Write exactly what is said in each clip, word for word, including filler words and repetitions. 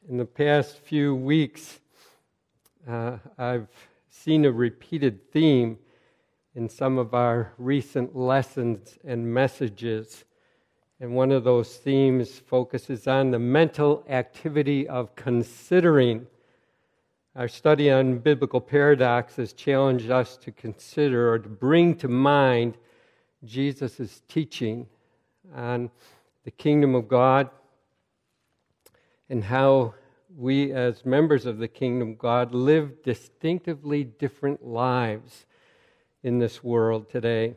In the past few weeks, uh, I've seen a repeated theme in some of our recent lessons and messages. And one of those themes focuses on the mental activity of considering. Our study on biblical paradoxes challenged us to consider or to bring to mind Jesus' teaching on the kingdom of God and how we as members of the kingdom of God live distinctively different lives in this world today.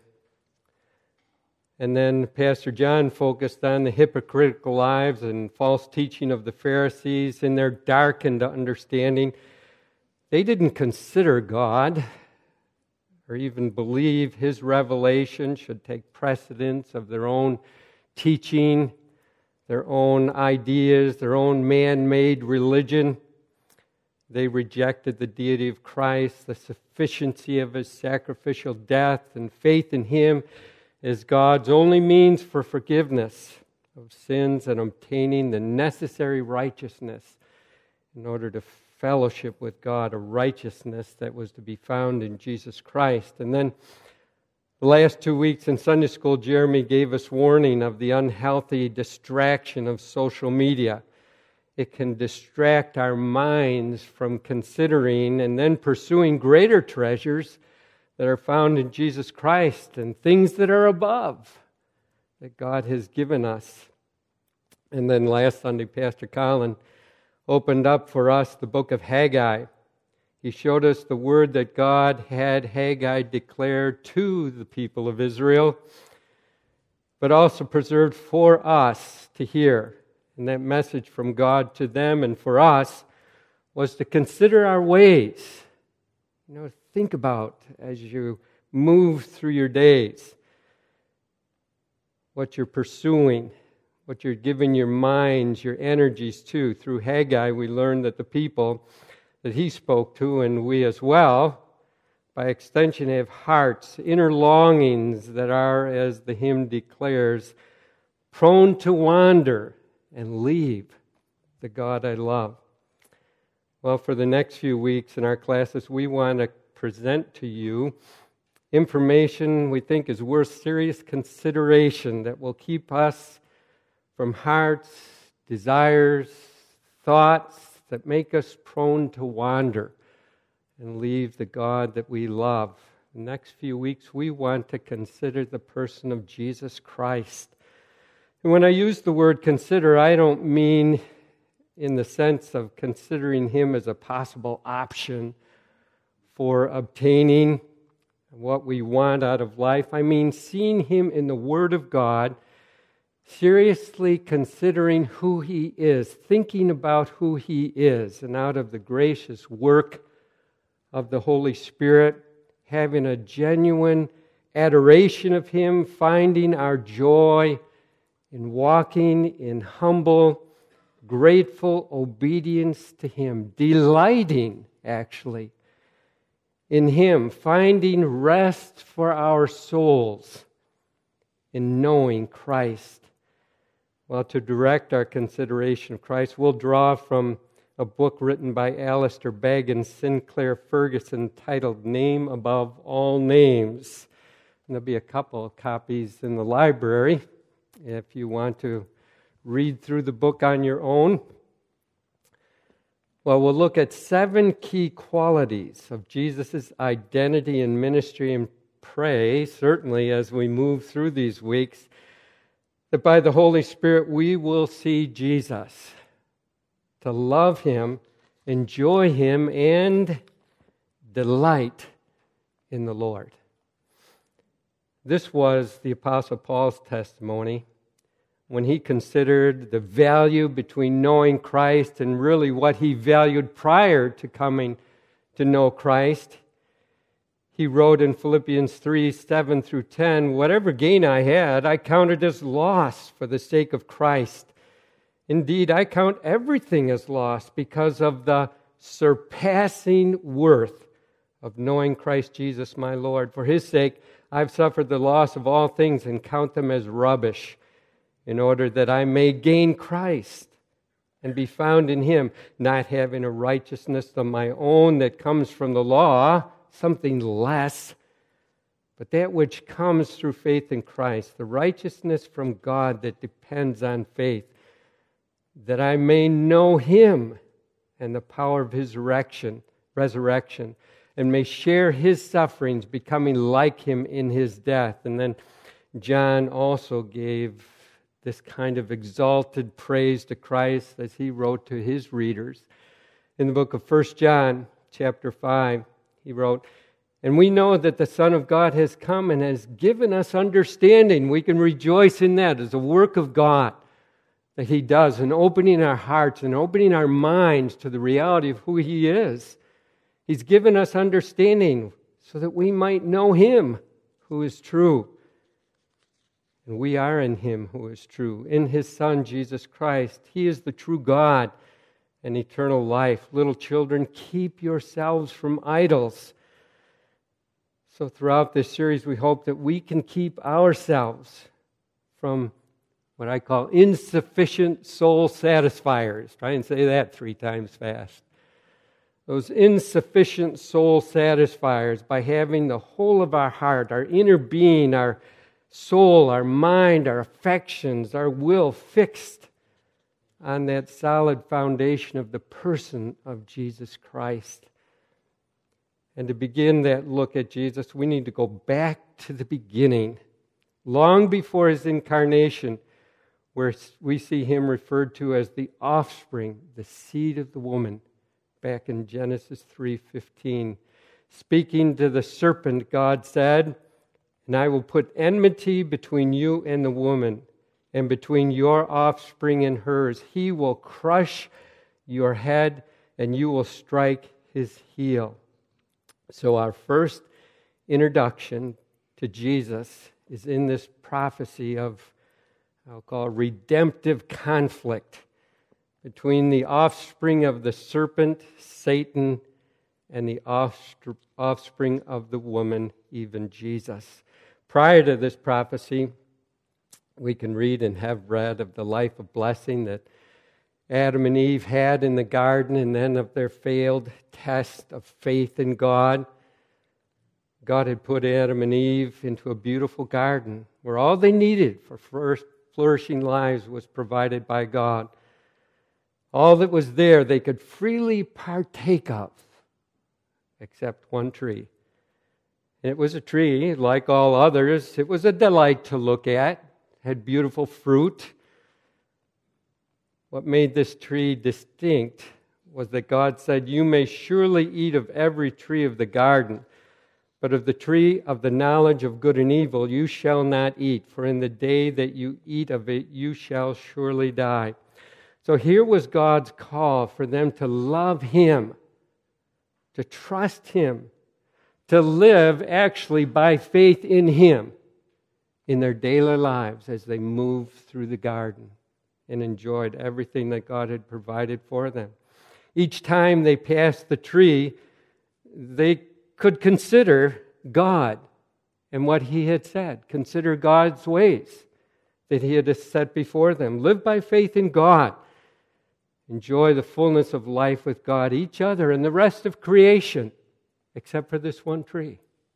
And then Pastor John focused on the hypocritical lives and false teaching of the Pharisees in their darkened understanding. They didn't consider God or even believe His revelation should take precedence of their own teaching, their own ideas, their own man-made religion. They rejected the deity of Christ, the sufficiency of His sacrificial death, and faith in Him as God's only means for forgiveness of sins and obtaining the necessary righteousness in order to fellowship with God, a righteousness that was to be found in Jesus Christ. And then the last two weeks in Sunday school, Jeremy gave us warning of the unhealthy distraction of social media. It can distract our minds from considering and then pursuing greater treasures that are found in Jesus Christ and things that are above that God has given us. And then last Sunday, Pastor Colin opened up for us the book of Haggai. He showed us the word that God had Haggai declare to the people of Israel, but also preserved for us to hear. And that message from God to them and for us was to consider our ways. You know, think about as you move through your days, what you're pursuing, what you're giving your minds, your energies to. Through Haggai, we learned that the people that he spoke to, and we as well, by extension have hearts, inner longings that are, as the hymn declares, prone to wander and leave the God I love. Well, for the next few weeks in our classes, we want to present to you information we think is worth serious consideration that will keep us from hearts, desires, thoughts that make us prone to wander and leave the God that we love. The next few weeks, we want to consider the person of Jesus Christ. And when I use the word consider, I don't mean in the sense of considering Him as a possible option for obtaining what we want out of life. I mean seeing Him in the Word of God, seriously considering who He is, thinking about who He is, and out of the gracious work of the Holy Spirit, having a genuine adoration of Him, finding our joy in walking in humble, grateful obedience to Him, delighting, actually, in Him, finding rest for our souls in knowing Christ. Well, to direct our consideration of Christ, we'll draw from a book written by Alistair Begg and Sinclair Ferguson titled Name Above All Names. And there'll be a couple of copies in the library if you want to read through the book on your own. Well, we'll look at seven key qualities of Jesus' identity and ministry, and pray, certainly as we move through these weeks, that by the Holy Spirit we will see Jesus, to love Him, enjoy Him, and delight in the Lord. This was the Apostle Paul's testimony when he considered the value between knowing Christ and really what he valued prior to coming to know Christ. He wrote in Philippians three, seven through ten, "Whatever gain I had, I counted as loss for the sake of Christ. Indeed, I count everything as loss because of the surpassing worth of knowing Christ Jesus my Lord. For His sake, I've suffered the loss of all things and count them as rubbish, in order that I may gain Christ and be found in him, not having a righteousness of my own that comes from the law, something less, but that which comes through faith in Christ, the righteousness from God that depends on faith, that I may know him and the power of his resurrection, resurrection, and may share his sufferings, becoming like him in his death. And then John also gave this kind of exalted praise to Christ as he wrote to his readers. In the book of First John, chapter five, he wrote, "And we know that the Son of God has come and has given us understanding." We can rejoice in that as a work of God that he does in opening our hearts and opening our minds to the reality of who he is. He's given us understanding so that we might know him who is true. And we are in him who is true, in his Son, Jesus Christ. He is the true God and eternal life. Little children, keep yourselves from idols. So throughout this series, we hope that we can keep ourselves from what I call insufficient soul satisfiers. Try and say that three times fast. Those insufficient soul satisfiers by having the whole of our heart, our inner being, our soul, our mind, our affections, our will fixed on that solid foundation of the person of Jesus Christ. And to begin that look at Jesus, we need to go back to the beginning, long before his incarnation, where we see him referred to as the offspring, the seed of the woman, back in Genesis three fifteen. Speaking to the serpent, God said, "And I will put enmity between you and the woman, and between your offspring and hers. He will crush your head, and you will strike his heel." So our first introduction to Jesus is in this prophecy of, I'll call it, redemptive conflict between the offspring of the serpent, Satan, and the offspring of the woman, even Jesus. Prior to this prophecy, we can read and have read of the life of blessing that Adam and Eve had in the garden, and then of their failed test of faith in God. God had put Adam and Eve into a beautiful garden where all they needed for first flourishing lives was provided by God. All that was there they could freely partake of, except one tree. It was a tree, like all others. It was a delight to look at. It had beautiful fruit. What made this tree distinct was that God said, "You may surely eat of every tree of the garden, but of the tree of the knowledge of good and evil you shall not eat, for in the day that you eat of it you shall surely die." So here was God's call for them to love him, to trust him, to live actually by faith in him in their daily lives as they moved through the garden and enjoyed everything that God had provided for them. Each time they passed the tree, they could consider God and what he had said. Consider God's ways that he had set before them. Live by faith in God. Enjoy the fullness of life with God, each other, and the rest of creation, except for this one tree.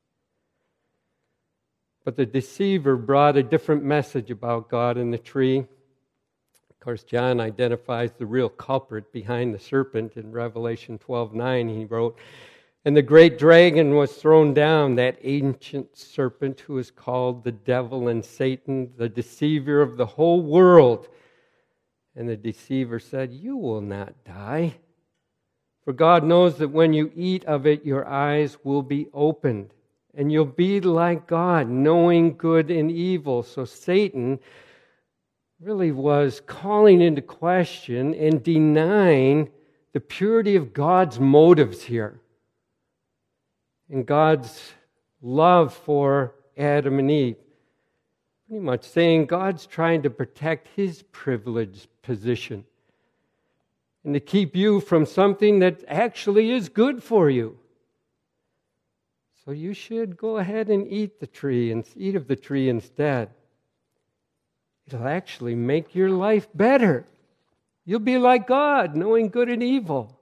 But the deceiver brought a different message about God and the tree. Of course, John identifies the real culprit behind the serpent in Revelation twelve nine. He wrote, "And the great dragon was thrown down, that ancient serpent who is called the devil and Satan, the deceiver of the whole world. And the deceiver said, 'You will not die. For God knows that when you eat of it, your eyes will be opened, and you'll be like God, knowing good and evil.'" So Satan really was calling into question and denying the purity of God's motives here, and God's love for Adam and Eve. Pretty much saying God's trying to protect his privileged position and to keep you from something that actually is good for you. So you should go ahead and eat the tree and eat of the tree instead. It'll actually make your life better. You'll be like God, knowing good and evil.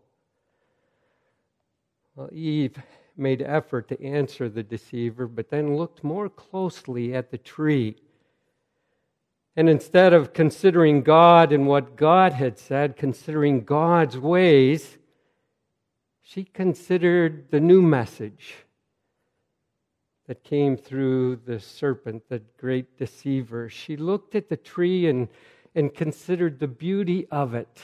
Well, Eve made effort to answer the deceiver, but then looked more closely at the tree. And instead of considering God and what God had said, considering God's ways, she considered the new message that came through the serpent, the great deceiver. She looked at the tree and, and considered the beauty of it.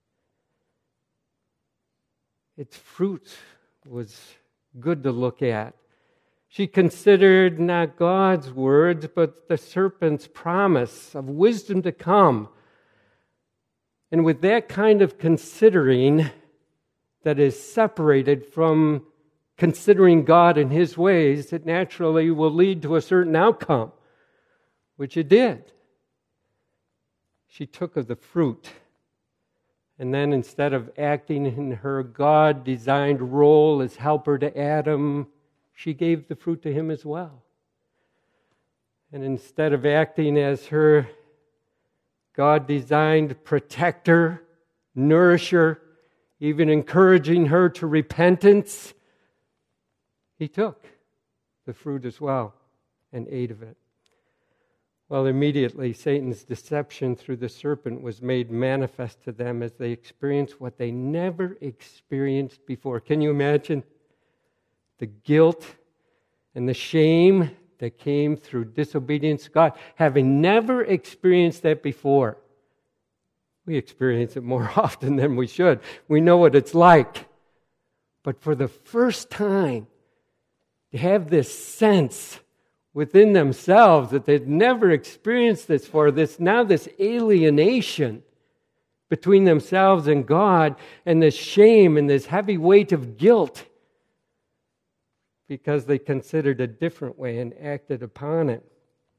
Its fruit was good to look at. She considered not God's words, but the serpent's promise of wisdom to come. And with that kind of considering that is separated from considering God and His ways, it naturally will lead to a certain outcome, which it did. She took of the fruit, and then instead of acting in her God-designed role as helper to Adam, she gave the fruit to him as well. And instead of acting as her God-designed protector, nourisher, even encouraging her to repentance, he took the fruit as well and ate of it. Well, immediately Satan's deception through the serpent was made manifest to them as they experienced what they never experienced before. Can you imagine the guilt and the shame that came through disobedience to God, having never experienced that before? We experience it more often than we should. We know what it's like. But for the first time, to have this sense within themselves that they'd never experienced this for, this now this alienation between themselves and God, and this shame and this heavy weight of guilt, because they considered a different way and acted upon it.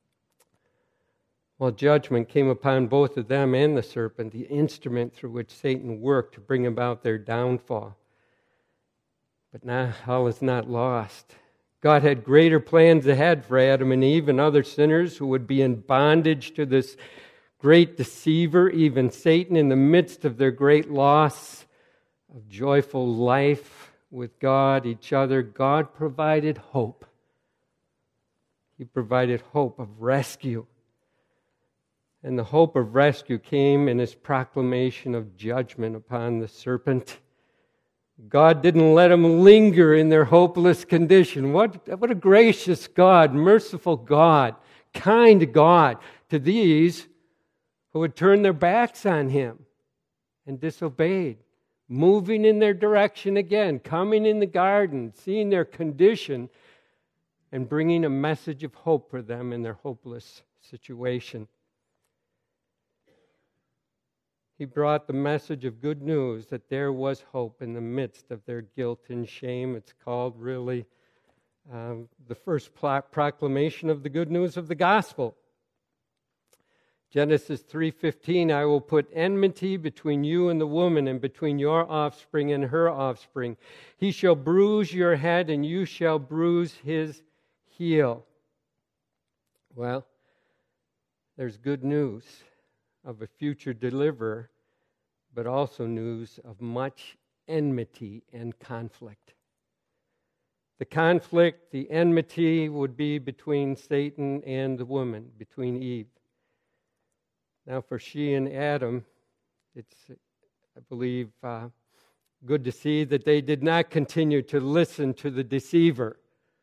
Well, judgment came upon both of them and the serpent, the instrument through which Satan worked to bring about their downfall. But now all is not lost. God had greater plans ahead for Adam and Eve and other sinners who would be in bondage to this great deceiver, even Satan, in the midst of their great loss of joyful life with God, each other. God provided hope. He provided hope of rescue. And the hope of rescue came in His proclamation of judgment upon the serpent. God didn't let them linger in their hopeless condition. What, what a gracious God, merciful God, kind God to these who had turned their backs on Him and disobeyed, moving in their direction again, coming in the garden, seeing their condition, and bringing a message of hope for them in their hopeless situation. He brought the message of good news that there was hope in the midst of their guilt and shame. It's called really um, the first pro- proclamation of the good news of the gospel. Genesis three fifteen, I will put enmity between you and the woman, and between your offspring and her offspring. He shall bruise your head, and you shall bruise his heel. Well, there's good news of a future deliverer, but also news of much enmity and conflict. The conflict, the enmity would be between Satan and the woman, between Eve. Now, for she and Adam, it's, I believe, uh, good to see that they did not continue to listen to the deceiver.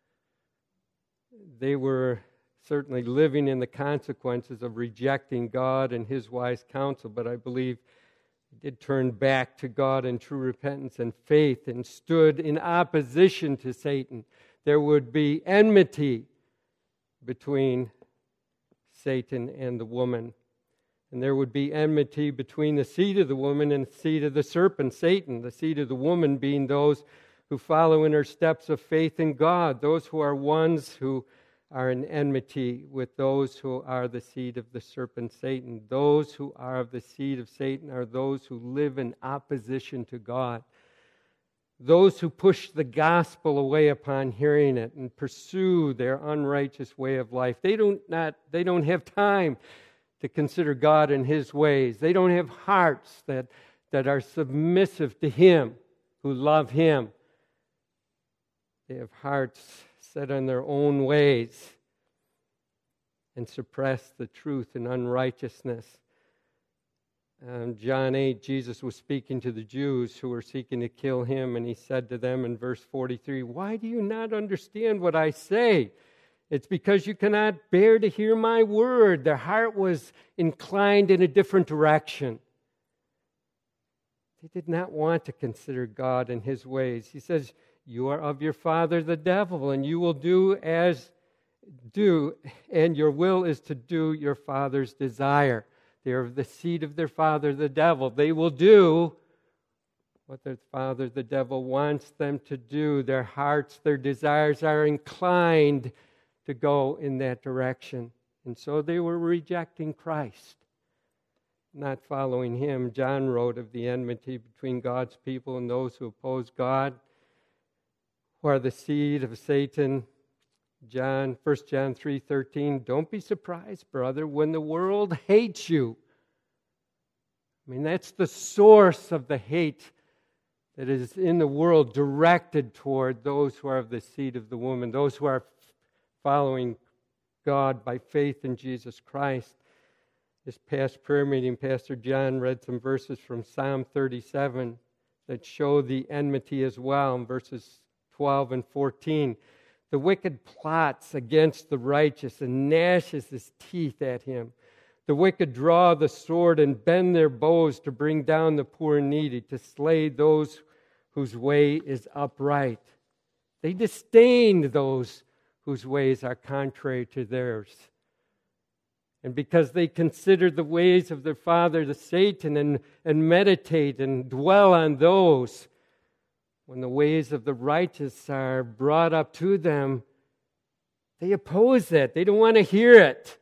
They were certainly living in the consequences of rejecting God and His wise counsel, but I believe they did turn back to God in true repentance and faith and stood in opposition to Satan. There would be enmity between Satan and the woman. And there would be enmity between the seed of the woman and the seed of the serpent, Satan. The seed of the woman being those who follow in her steps of faith in God, those who are ones who are in enmity with those who are the seed of the serpent, Satan. Those who are of the seed of Satan are those who live in opposition to God. Those who push the gospel away upon hearing it and pursue their unrighteous way of life. They don't not they don't have time to consider God and His ways. They don't have hearts that, that are submissive to Him, who love Him. They have hearts set on their own ways and suppress the truth in unrighteousness. Um, John eight, Jesus was speaking to the Jews who were seeking to kill Him, and He said to them in verse forty-three, "Why do you not understand what I say? It's because you cannot bear to hear my word." Their heart was inclined in a different direction. They did not want to consider God and His ways. He says, "You are of your father the devil, and you will do as do, and your will is to do your father's desire." They are of the seed of their father the devil. They will do what their father the devil wants them to do. Their hearts, their desires are inclined to go in that direction. And so they were rejecting Christ, not following Him. John wrote of the enmity between God's people and those who oppose God, who are the seed of Satan. John, First John three thirteen, "Don't be surprised, brother, when the world hates you." I mean, that's the source of the hate that is in the world, directed toward those who are of the seed of the woman, those who are following God by faith in Jesus Christ. This past prayer meeting, Pastor John read some verses from Psalm thirty-seven that show the enmity as well, in verses twelve and fourteen. "The wicked plots against the righteous and gnashes his teeth at him. The wicked draw the sword and bend their bows to bring down the poor and needy, to slay those whose way is upright. They disdain those whose ways are contrary to theirs. And because they consider the ways of their father, the Satan, and, and meditate and dwell on those, when the ways of the righteous are brought up to them, they oppose that. They don't want to hear it.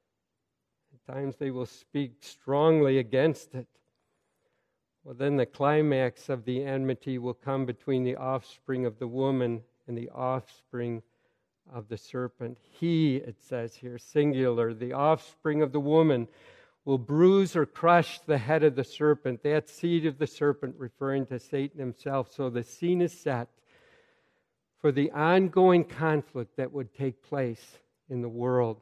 At times they will speak strongly against it. Well, then the climax of the enmity will come between the offspring of the woman and the offspring of the serpent. He, it says here, singular, the offspring of the woman, will bruise or crush the head of the serpent, that seed of the serpent, referring to Satan himself. So the scene is set for the ongoing conflict that would take place in the world.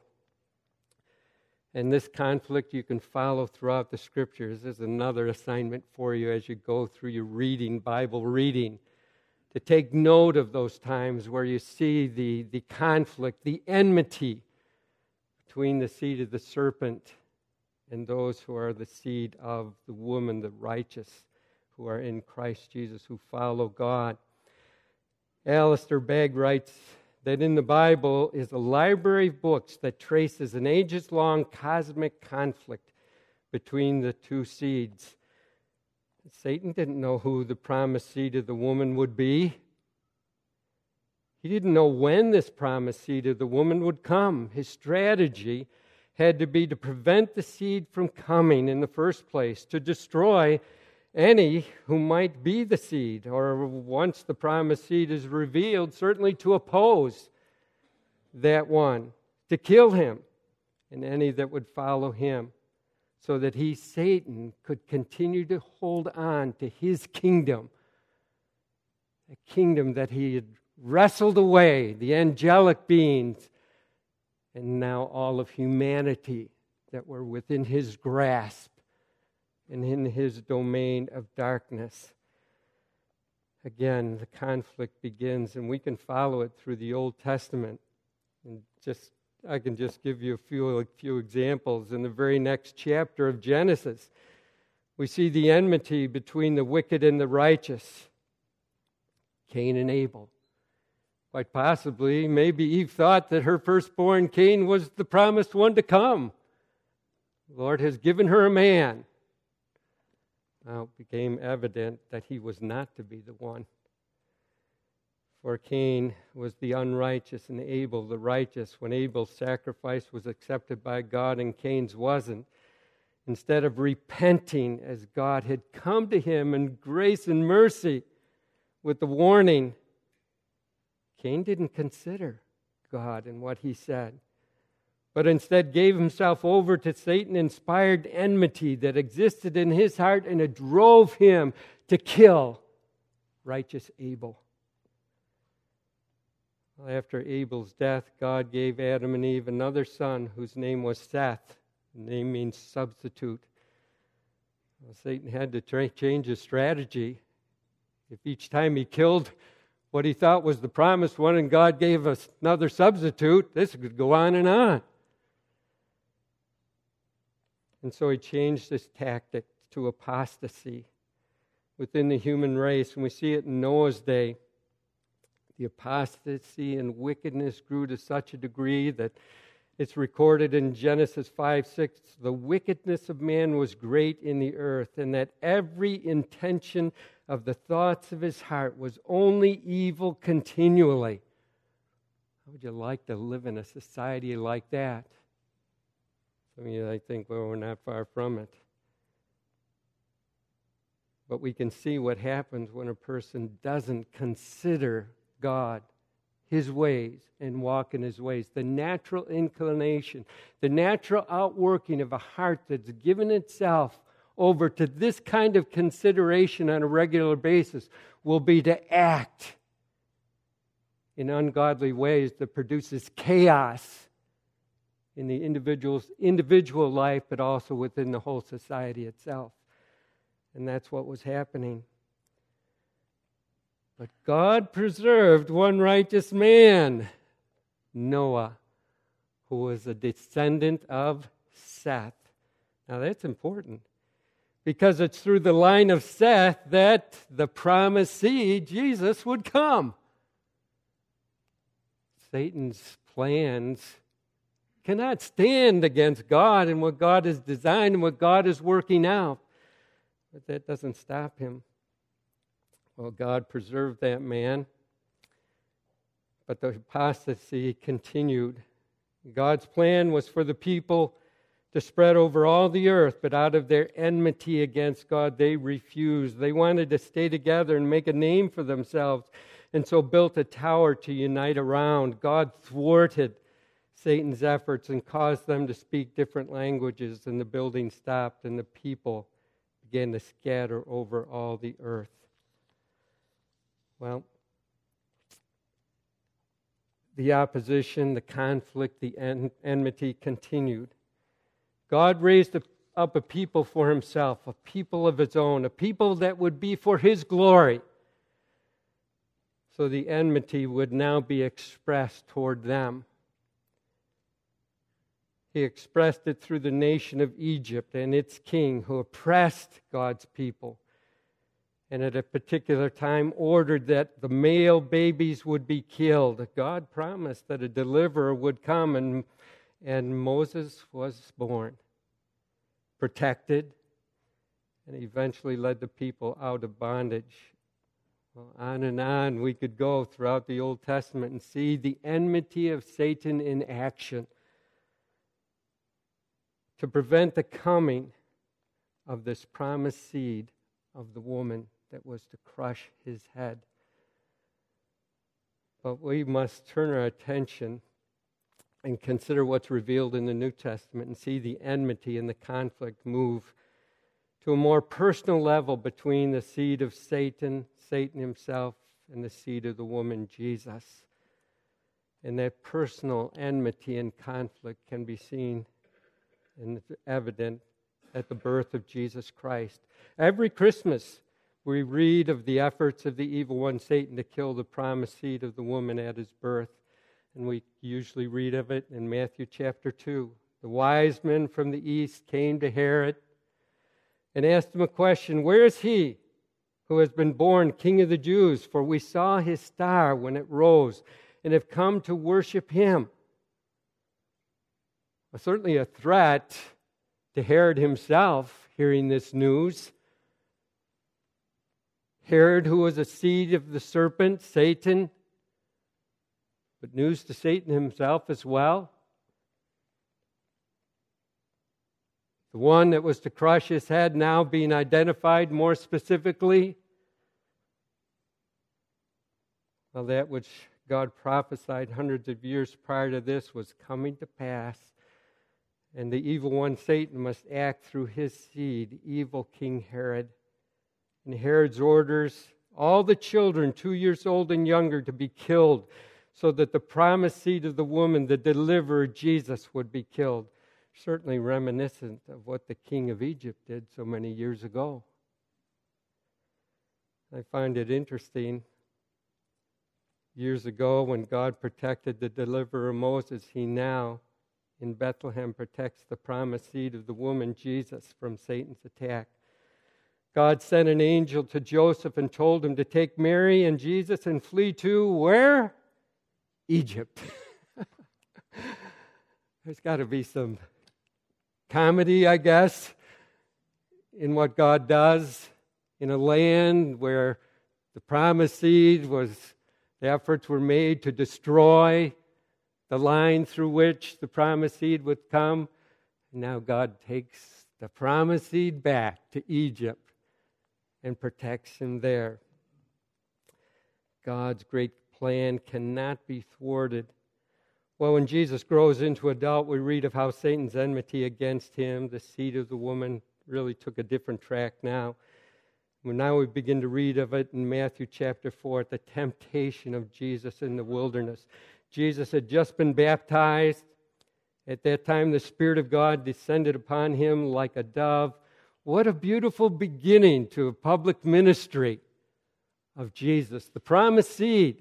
And this conflict you can follow throughout the Scriptures. There's another assignment for you as you go through your reading, Bible reading, to take note of those times where you see the, the conflict, the enmity between the seed of the serpent and those who are the seed of the woman, the righteous, who are in Christ Jesus, who follow God. Alistair Begg writes that in the Bible is a library of books that traces an ages-long cosmic conflict between the two seeds. Satan didn't know who the promised seed of the woman would be. He didn't know when this promised seed of the woman would come. His strategy had to be to prevent the seed from coming in the first place, to destroy any who might be the seed, or once the promised seed is revealed, certainly to oppose that one, to kill him and any that would follow him, so that he, Satan, could continue to hold on to his kingdom, a kingdom that he had wrestled away, the angelic beings, and now all of humanity that were within his grasp and in his domain of darkness. Again, the conflict begins, and we can follow it through the Old Testament. And just I can just give you a few, a few examples. In the very next chapter of Genesis, we see the enmity between the wicked and the righteous, Cain and Abel. Quite possibly, maybe Eve thought that her firstborn Cain was the promised one to come. The Lord has given her a man. Now it became evident that he was not to be the one. For Cain was the unrighteous and Abel the righteous. When Abel's sacrifice was accepted by God and Cain's wasn't, instead of repenting as God had come to him in grace and mercy with the warning, Cain didn't consider God and what he said, but instead gave himself over to Satan-inspired enmity that existed in his heart, and it drove him to kill righteous Abel. After Abel's death, God gave Adam and Eve another son whose name was Seth. The name means substitute. Well, Satan had to tra- change his strategy. If each time he killed what he thought was the promised one and God gave us another substitute, this could go on and on. And so he changed his tactic to apostasy within the human race. And we see it in Noah's day. The apostasy and wickedness grew to such a degree that it's recorded in Genesis five six, the wickedness of man was great in the earth, and that every intention of the thoughts of his heart was only evil continually. How would you like to live in a society like that? Some of you might think, well, we're not far from it. But we can see what happens when a person doesn't consider God, His ways, and walk in His ways. The natural inclination, the natural outworking of a heart that's given itself over to this kind of consideration on a regular basis will be to act in ungodly ways that produces chaos in the individual's individual life, but also within the whole society itself. And that's what was happening. But God preserved one righteous man, Noah, who was a descendant of Seth. Now that's important, because it's through the line of Seth that the promised seed, Jesus, would come. Satan's plans cannot stand against God and what God has designed and what God is working out. But that doesn't stop him. Well, God preserved that man, but the apostasy continued. God's plan was for the people to spread over all the earth, but out of their enmity against God, they refused. They wanted to stay together and make a name for themselves, and so built a tower to unite around. God thwarted Satan's efforts and caused them to speak different languages, and the building stopped, and the people began to scatter over all the earth. Well, the opposition, the conflict, the en- enmity continued. God raised up a people for Himself, a people of His own, a people that would be for His glory. So the enmity would now be expressed toward them. He expressed it through the nation of Egypt and its king, who oppressed God's people, and at a particular time ordered that the male babies would be killed. God promised that a deliverer would come, and, and Moses was born, protected, and eventually led the people out of bondage. Well, on and on we could go throughout the Old Testament and see the enmity of Satan in action to prevent the coming of this promised seed of the woman that was to crush his head. But we must turn our attention and consider what's revealed in the New Testament and see the enmity and the conflict move to a more personal level between the seed of Satan, Satan himself, and the seed of the woman, Jesus. And that personal enmity and conflict can be seen and evident at the birth of Jesus Christ. Every Christmas, we read of the efforts of the evil one, Satan, to kill the promised seed of the woman at his birth. And we usually read of it in Matthew chapter two. The wise men from the east came to Herod and asked him a question: "Where is he who has been born King of the Jews? For we saw his star when it rose and have come to worship him." Well, certainly a threat to Herod himself, hearing this news. Herod, who was a seed of the serpent, Satan, but news to Satan himself as well. The one that was to crush his head now being identified more specifically. Well, that which God prophesied hundreds of years prior to this was coming to pass And the evil one, Satan, must act through his seed, evil King Herod. And Herod's orders all the children two years old and younger to be killed, so that the promised seed of the woman, the deliverer, Jesus, would be killed. Certainly reminiscent of what the king of Egypt did so many years ago. I find it interesting. Years ago, when God protected the deliverer Moses, he now, in Bethlehem, protects the promised seed of the woman, Jesus, from Satan's attack. God sent an angel to Joseph and told him to take Mary and Jesus and flee to where? Egypt. There's got to be some comedy, I guess, in what God does in a land where the promised seed was, the efforts were made to destroy the line through which the promised seed would come. And now God takes the promised seed back to Egypt and protects him there. God's great plan cannot be thwarted. Well, when Jesus grows into adult, we read of how Satan's enmity against him, the seed of the woman, really took a different track now. Well, now we begin to read of it in Matthew chapter four, at the temptation of Jesus in the wilderness. Jesus had just been baptized. At that time, the Spirit of God descended upon him like a dove. What a beautiful beginning to a public ministry of Jesus, the promised seed.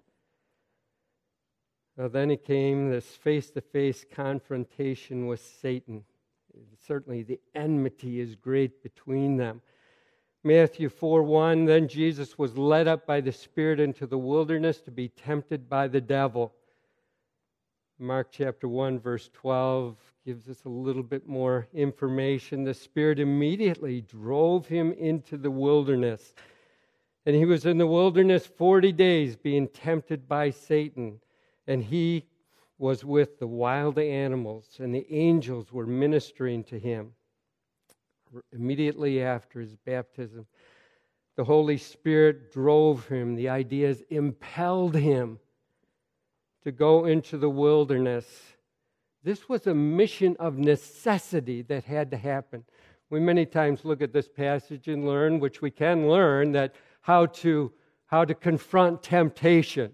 Well, then it came this face-to-face confrontation with Satan. Certainly the enmity is great between them. Matthew four one, then Jesus was led up by the Spirit into the wilderness to be tempted by the devil. Mark chapter one, verse twelve gives us a little bit more information. The Spirit immediately drove him into the wilderness. And he was in the wilderness forty days being tempted by Satan. And he was with the wild animals, and the angels were ministering to him. Immediately after his baptism, the Holy Spirit drove him. The ideas impelled him to go into the wilderness. This was a mission of necessity that had to happen. We many times look at this passage and learn, which we can learn, that how to how to confront temptation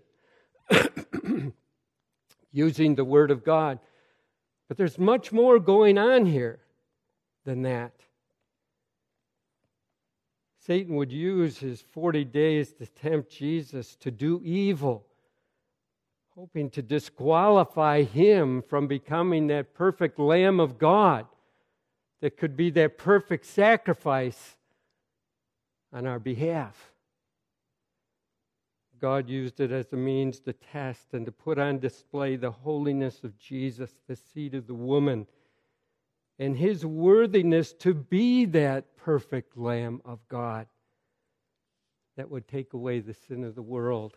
using the Word of God. But there's much more going on here than that. Satan would use his forty days to tempt Jesus to do evil, hoping to disqualify him from becoming that perfect Lamb of God that could be that perfect sacrifice on our behalf. God used it as a means to test and to put on display the holiness of Jesus, the seed of the woman, and his worthiness to be that perfect Lamb of God that would take away the sin of the world.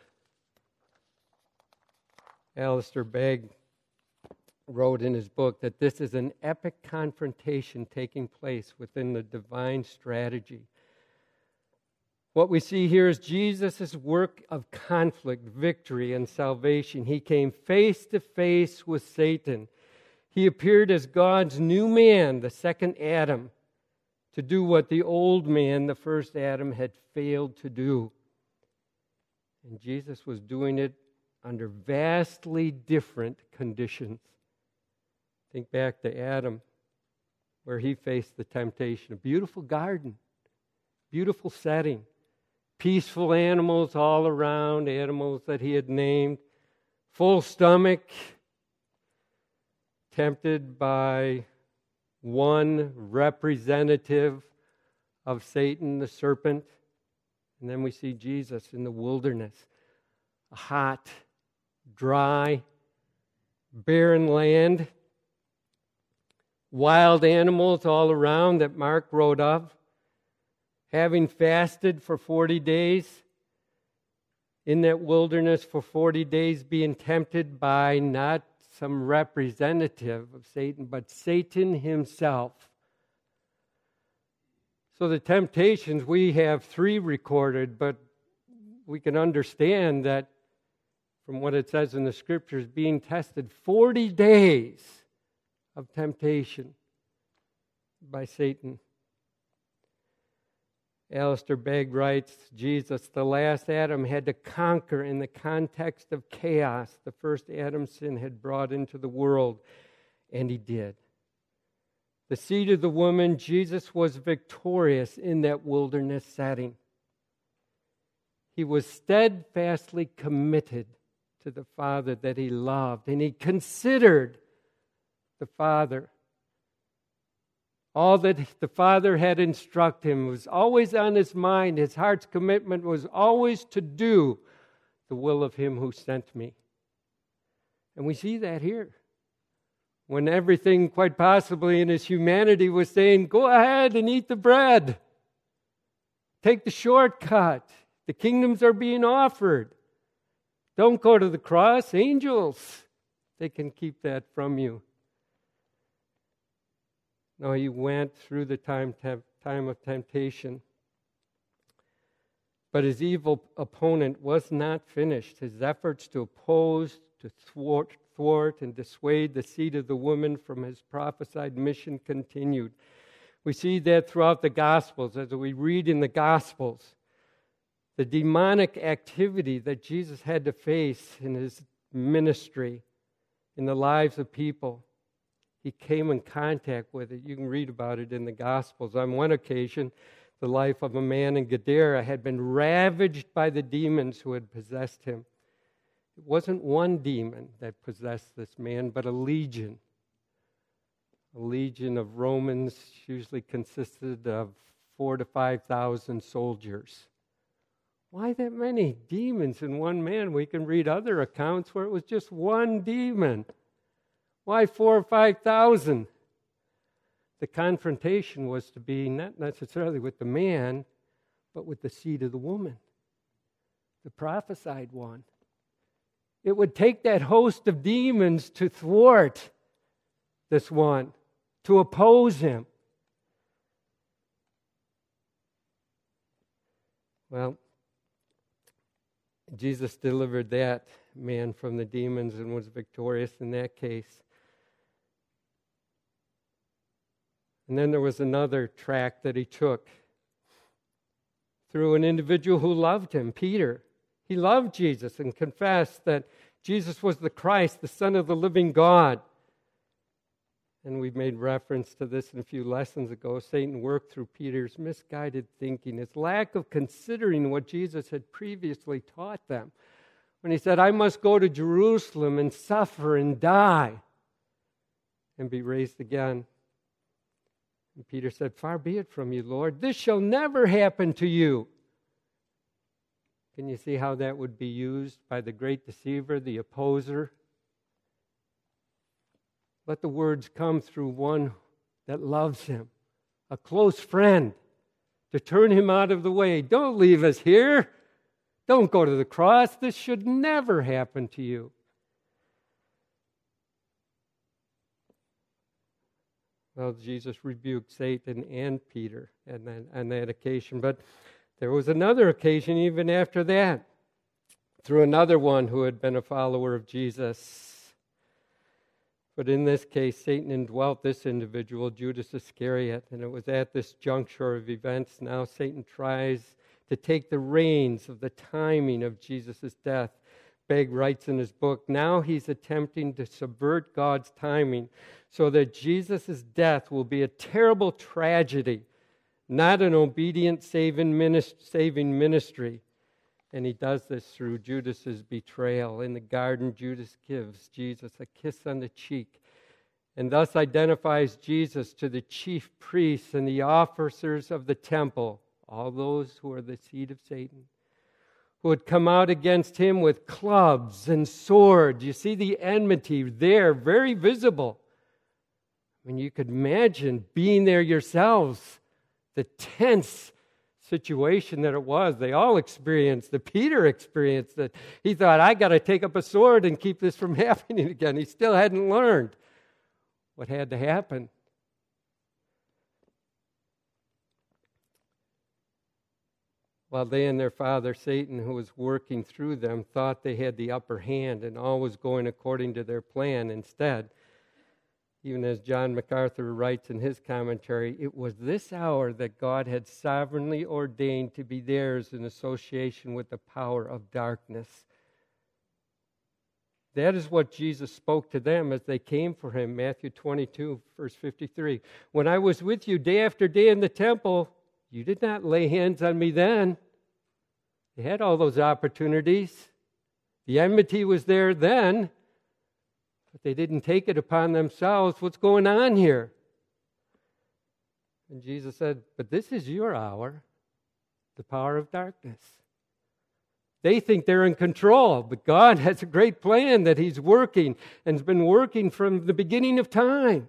Alistair Begg wrote in his book that this is an epic confrontation taking place within the divine strategy. What we see here is Jesus' work of conflict, victory, and salvation. He came face to face with Satan. He appeared as God's new man, the second Adam, to do what the old man, the first Adam, had failed to do. And Jesus was doing it under vastly different conditions. Think back to Adam, where he faced the temptation. A beautiful garden, beautiful setting, peaceful animals all around, animals that he had named, full stomach, tempted by one representative of Satan, the serpent. And then we see Jesus in the wilderness, a hot, dry, barren land, wild animals all around that Mark wrote of, having fasted for forty days, in that wilderness for forty days, being tempted by not some representative of Satan, but Satan himself. So the temptations, we have three recorded, but we can understand that from what it says in the Scriptures, being tested forty days of temptation by Satan. Alistair Begg writes, Jesus, the last Adam, had to conquer in the context of chaos the first Adam's sin had brought into the world, and he did. The seed of the woman, Jesus was victorious in that wilderness setting. He was steadfastly committed to the Father that he loved, and he considered the Father. All that the Father had instructed him was always on his mind. His heart's commitment was always to do the will of him who sent me. And we see that here. When everything, quite possibly in his humanity, was saying, go ahead and eat the bread. Take the shortcut. The kingdoms are being offered. Don't go to the cross. Angels, they can keep that from you. No, he went through the time, time of temptation. But his evil opponent was not finished. His efforts to oppose, to thwart, thwart and dissuade the seed of the woman from his prophesied mission continued. We see that throughout the Gospels. As we read in the Gospels, the demonic activity that Jesus had to face in his ministry, in the lives of people, he came in contact with it. You can read about it in the Gospels. On one occasion, the life of a man in Gadara had been ravaged by the demons who had possessed him. It wasn't one demon that possessed this man, but a legion. A legion of Romans usually consisted of four to five thousand soldiers. Why that many demons in one man? We can read other accounts where it was just one demon. Why four or five thousand? The confrontation was to be not necessarily with the man, but with the seed of the woman, the prophesied one. It would take that host of demons to thwart this one, to oppose him. Well, Jesus delivered that man from the demons and was victorious in that case. And then there was another track that he took through an individual who loved him, Peter. He loved Jesus and confessed that Jesus was the Christ, the Son of the living God. And we've made reference to this in a few lessons ago. Satan worked through Peter's misguided thinking, his lack of considering what Jesus had previously taught them. When he said, I must go to Jerusalem and suffer and die and be raised again. And Peter said, far be it from you, Lord. This shall never happen to you. Can you see how that would be used by the great deceiver, the opposer? Let the words come through one that loves him, a close friend, to turn him out of the way. Don't leave us here. Don't go to the cross. This should never happen to you. Well, Jesus rebuked Satan and Peter on that, on that occasion. But there was another occasion even after that, through another one who had been a follower of Jesus. But in this case, Satan indwelt this individual, Judas Iscariot, and it was at this juncture of events now Satan tries to take the reins of the timing of Jesus' death. Begg writes in his book, now he's attempting to subvert God's timing so that Jesus' death will be a terrible tragedy, not an obedient saving ministry. And he does this through Judas's betrayal. In the garden, Judas gives Jesus a kiss on the cheek and thus identifies Jesus to the chief priests and the officers of the temple, all those who are the seed of Satan, who had come out against him with clubs and swords. You see the enmity there, very visible. I mean, you could imagine being there yourselves, the tense situation that it was. They all experienced it. Peter experienced it. He thought, I got to take up a sword and keep this from happening again. He still hadn't learned what had to happen. While they and their father Satan, who was working through them, thought they had the upper hand and all was going according to their plan. Instead, Even as John MacArthur writes in his commentary, it was this hour that God had sovereignly ordained to be theirs in association with the power of darkness. That is what Jesus spoke to them as they came for him. Matthew twenty-two, verse fifty-three. When I was with you day after day in the temple, you did not lay hands on me then. They had all those opportunities. The enmity was there then, but they didn't take it upon themselves. What's going on here? And Jesus said, but this is your hour, the power of darkness. They think they're in control, but God has a great plan that he's working and has been working from the beginning of time.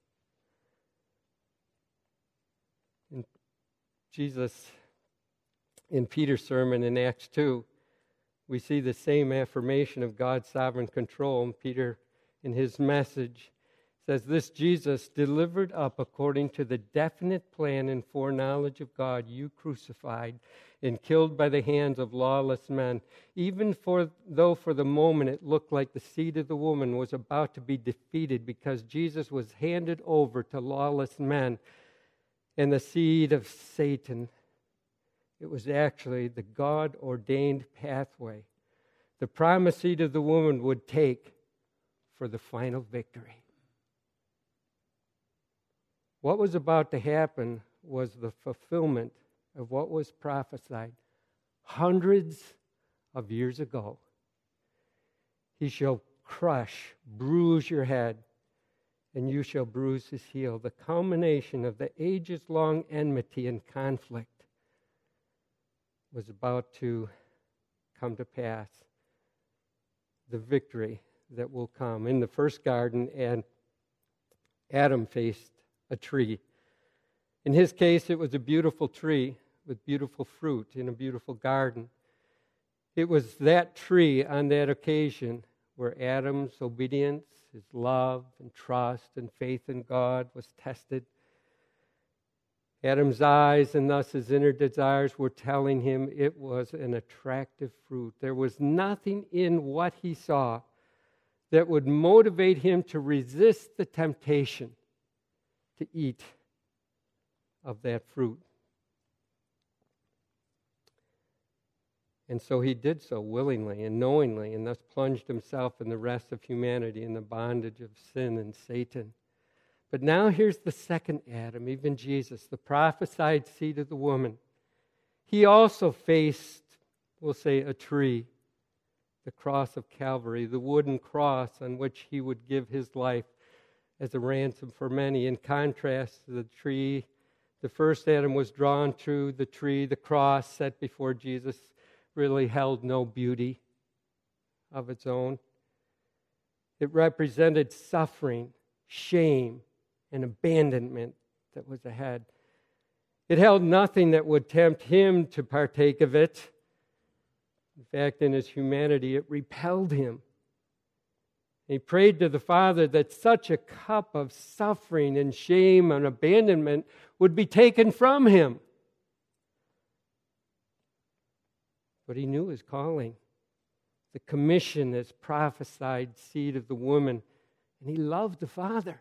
And Jesus, in Peter's sermon in Acts two, we see the same affirmation of God's sovereign control. And Peter, in his message, says, this Jesus delivered up according to the definite plan and foreknowledge of God, you crucified and killed by the hands of lawless men, even for though for the moment it looked like the seed of the woman was about to be defeated because Jesus was handed over to lawless men and the seed of Satan. It was actually the God-ordained pathway the promised seed of the woman would take for the final victory. What was about to happen was the fulfillment of what was prophesied hundreds of years ago. He shall crush, bruise your head, and you shall bruise his heel. The culmination of the ages-long enmity and conflict was about to come to pass. The victory that will come. In the first garden, and Adam faced a tree. In his case, it was a beautiful tree with beautiful fruit in a beautiful garden. It was that tree on that occasion where Adam's obedience, his love and trust and faith in God was tested. Adam's eyes and thus his inner desires were telling him it was an attractive fruit. There was nothing in what he saw that would motivate him to resist the temptation to eat of that fruit. And so he did so willingly and knowingly, and thus plunged himself and the rest of humanity in the bondage of sin and Satan. But now here's the second Adam, even Jesus, the prophesied seed of the woman. He also faced, we'll say, a tree, the cross of Calvary, the wooden cross on which he would give his life as a ransom for many. In contrast to the tree, the first Adam was drawn to the tree. The cross set before Jesus really held no beauty of its own. It represented suffering, shame, and abandonment that was ahead. It held nothing that would tempt him to partake of it. In fact, in his humanity, it repelled him. He prayed to the Father that such a cup of suffering and shame and abandonment would be taken from him. But he knew his calling, the commission as prophesied seed of the woman, and he loved the Father.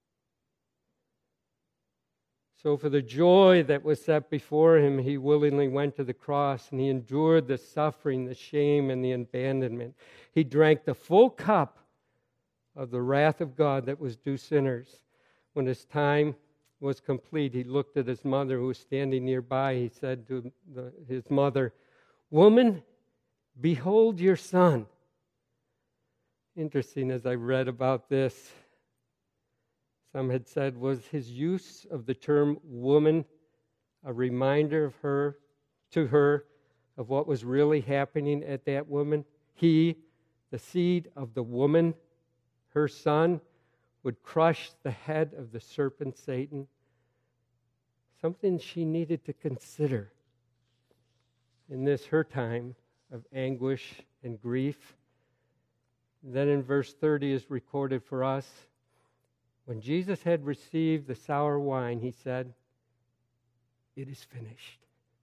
So for the joy that was set before him, he willingly went to the cross, and he endured the suffering, the shame, and the abandonment. He drank the full cup of the wrath of God that was due sinners. When his time was complete, he looked at his mother who was standing nearby. He said to the, his mother, "Woman, behold your son." Interesting, as I read about this, some had said, was his use of the term woman a reminder of her, to her, of what was really happening at that woman? He, the seed of the woman, her son, would crush the head of the serpent Satan. Something she needed to consider in this, her time of anguish and grief. Then in verse thirty is recorded for us, when Jesus had received the sour wine, he said, "It is finished."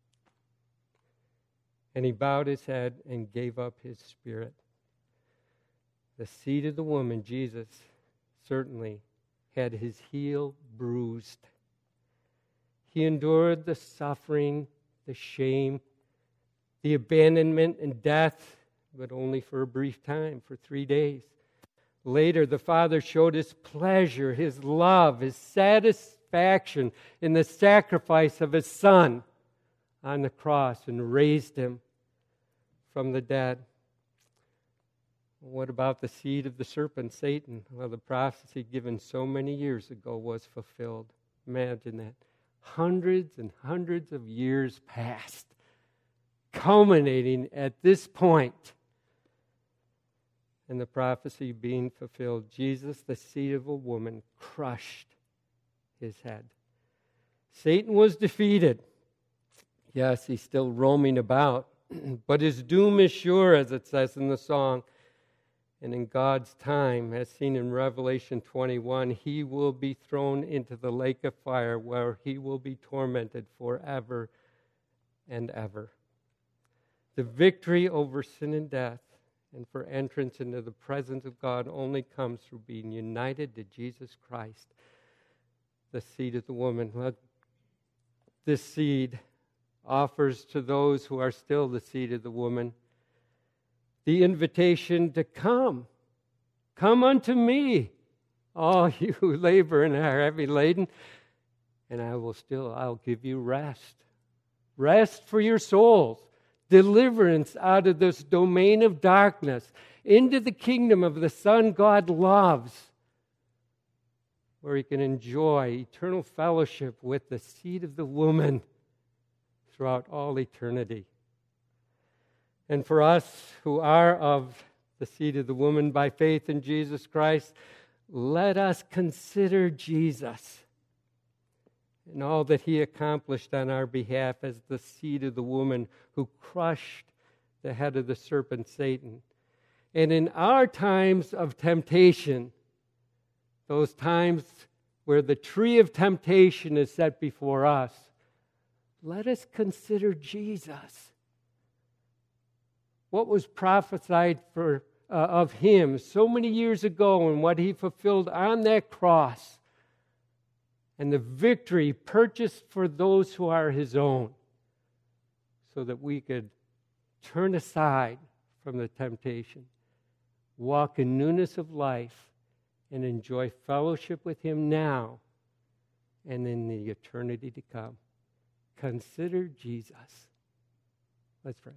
And he bowed his head and gave up his spirit. The seed of the woman, Jesus, certainly had his heel bruised. He endured the suffering, the shame, the abandonment and death, but only for a brief time, for three days. Later, the Father showed his pleasure, his love, his satisfaction in the sacrifice of his Son on the cross and raised him from the dead. What about the seed of the serpent, Satan? Well, the prophecy given so many years ago was fulfilled. Imagine that. Hundreds and hundreds of years passed, culminating at this point. And the prophecy being fulfilled, Jesus, the seed of a woman, crushed his head. Satan was defeated. Yes, he's still roaming about, but his doom is sure, as it says in the song. And in God's time, as seen in Revelation twenty-one, he will be thrown into the lake of fire where he will be tormented forever and ever. The victory over sin and death and for entrance into the presence of God only comes through being united to Jesus Christ, the seed of the woman. Well, this seed offers to those who are still the seed of the woman the invitation to come. Come unto me, all you who labor and are heavy laden, and I will still, I'll give you rest. Rest for your souls. Deliverance out of this domain of darkness into the kingdom of the Son God loves, where he can enjoy eternal fellowship with the seed of the woman throughout all eternity. And for us who are of the seed of the woman by faith in Jesus Christ, let us consider Jesus and all that he accomplished on our behalf as the seed of the woman who crushed the head of the serpent, Satan. And in our times of temptation, those times where the tree of temptation is set before us, let us consider Jesus. What was prophesied for uh, of him so many years ago and what he fulfilled on that cross, and the victory purchased for those who are his own, so that we could turn aside from the temptation, walk in newness of life, and enjoy fellowship with him now and in the eternity to come. Consider Jesus. Let's pray.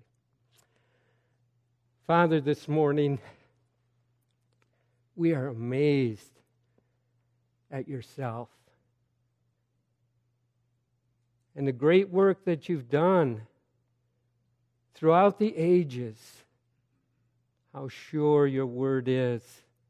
Father, this morning, we are amazed at yourself and the great work that you've done throughout the ages. How sure your word is.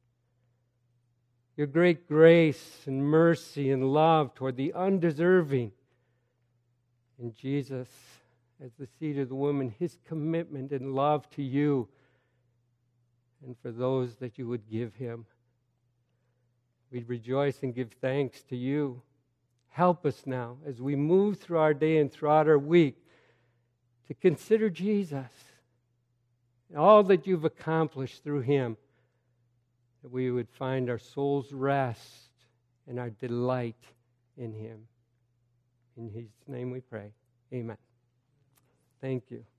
Your great grace and mercy and love toward the undeserving. And Jesus, as the seed of the woman, his commitment and love to you and for those that you would give him. We rejoice and give thanks to you. Help us now as we move through our day and throughout our week to consider Jesus and all that you've accomplished through him, that we would find our soul's rest and our delight in him. In his name we pray. Amen. Thank you.